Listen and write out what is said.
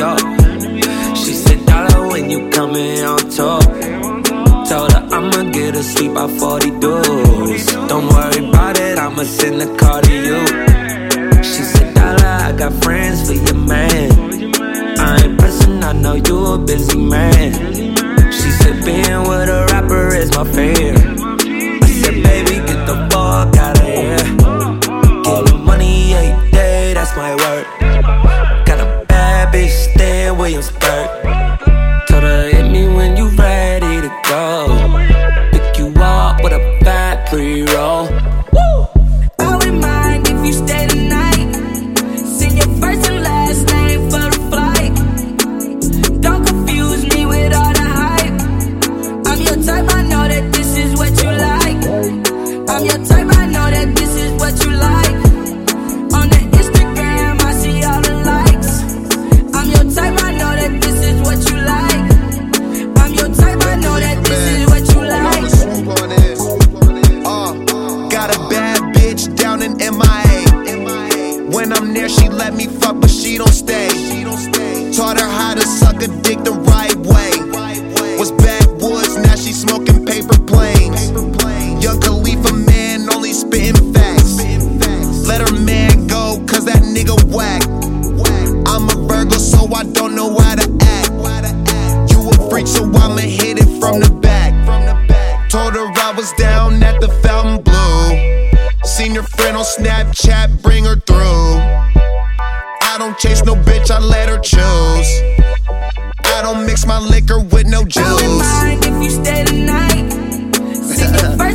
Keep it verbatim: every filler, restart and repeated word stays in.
York. She said, dollar, when you coming on tour? Told her I'ma get her sleep by forty dudes. Don't worry about it, I'ma send the car to you. She said, dollar, I got friends for your man. I ain't pressing, I know you a busy man. She said, being with a rapper is my fear. I said, baby, get the fuck out of here. Getting money every day, that's my work. Got a bad bitch, stay in Williamsburg. Told her, hit me when you ready to go. Pick you up with a fat pre-roll. I wouldn't mind if you stay the night. Send your first and last name for the flight. Don't confuse me with all the hype. I'm your type, I know that this is what you like. I'm your type, I know that this is what you like. On the Instagram, I see all the likes. I'm your type, I know that this is what you like. I'm your type, I know that this is what you like. Uh, got a bad bitch down in M I A. When I'm there, she let me fuck, but she don't stay. Taught her how to suck a dick the right way. Was backwoods, now she smoking paper planes. Young Khalifa man, only spitting facts. Let her man go, cause that nigga whack. I'm a Virgo, so I don't know how to act. You a freak, so I'ma hit it from the back. Told her I was down at the Fountain Blue. Seen your friend on Snapchat, bring her through. I don't chase no bitch, I let her choose. I don't mix my liquor with no juice. I wouldn't mind if you stay the night. Send your first